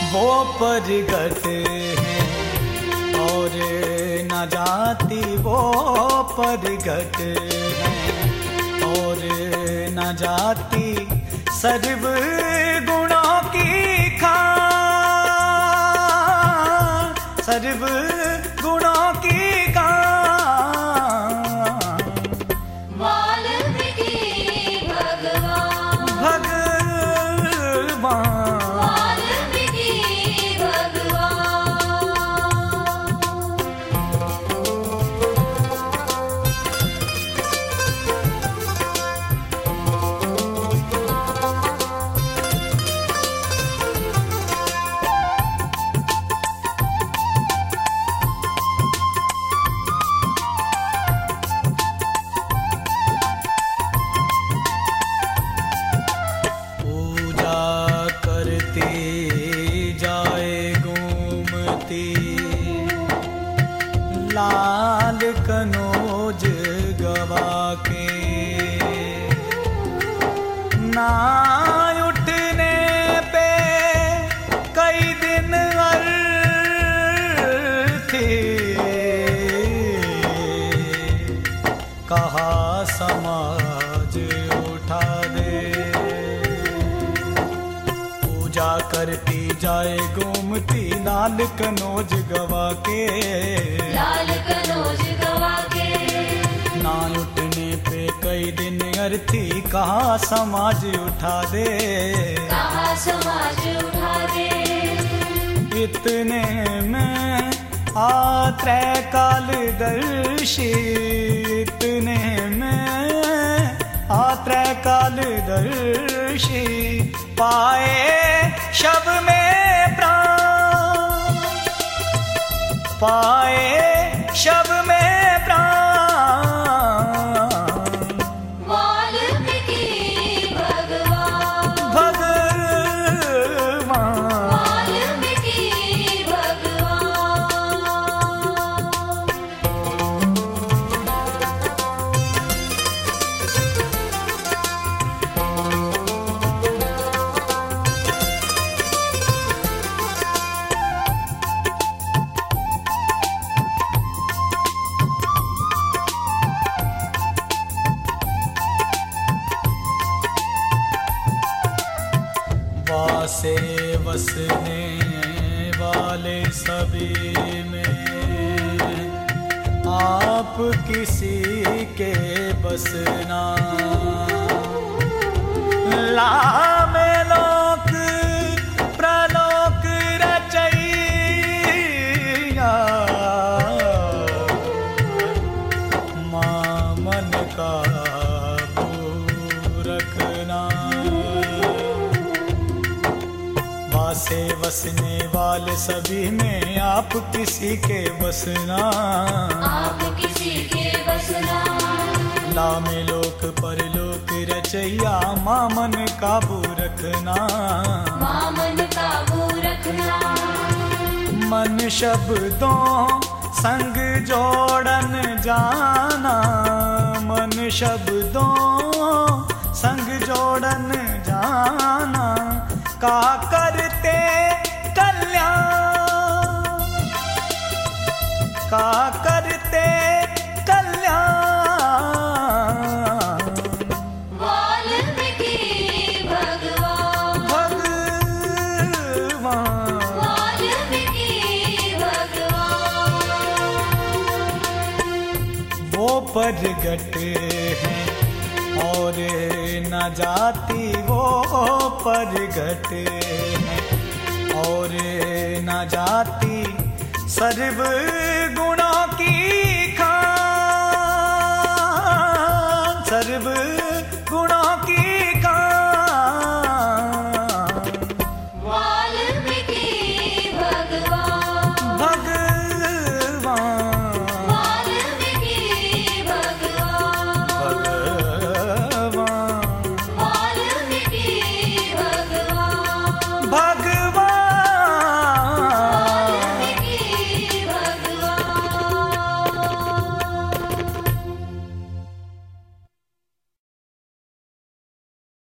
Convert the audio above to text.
वो परगट हैं और न जाति, वो परगट हैं और न जाति, सर्व गुणों की खान, सर्व गुणों की खान। वाल्मीकि भगवान, भगवान वाल्मीकि भगवान। लाल कनोज गवा के, ना उठने पे कई दिन अर्थी, कहा समाज उठा दे। पूजा करती जाए गोमती, लाल कनोज गवा के, लाल कनोज गवा के। ना उठने पे कई दिन अर्थी, कहा समाज उठा दे, कहा समाज उठा दे। इतने में आत्रै कालदर्शी, इतने में आत्रै कालदर्शी, पाए शब में प्राण, पाए शब में प्राण। वाल्मीकि भगवान, भगवान वाल्मीकि भगवान। वासे वसने वाले सभी में, आप किसी के बसना। लाम लोक प्रलोक रचैया, मामन का रखना। वासे वसने वाले सभी में, आप किसी के बसना। आप किसी के बसना। लामे लोक परलोक रचैया, मामन काबू रखना। मामन काबू रखना। मन शब्दों संग जोड़न जाना, मन शब्दों संग जोड़न जाना, का करते कल्याण, का करते कल्याण। वाल्मीकि भगवान, भगवान वाल्मीकि भगवान। वो परगट हैं और न जाति, वो परगट हैं और न जाति, सर्व गुणों